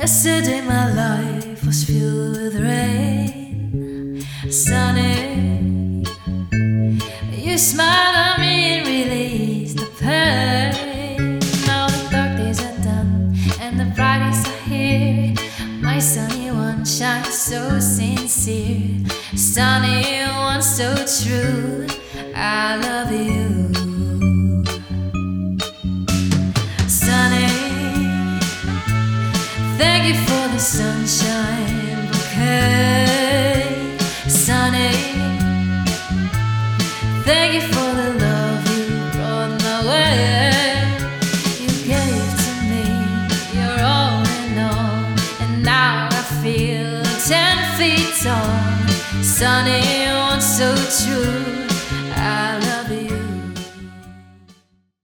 Yesterday my life was filled with rain. Sunny, you smiled at me and released the pain. Now the dark days are done and the bright days are here. My sunny one shines so sincere. Sunny one so true, I love you. Sunny, thank you for the sunshine bouquet. Sunny, thank you for the love you brought my way. You gave to me your all in all, and now I feel 10 feet tall. Sunny, one so true,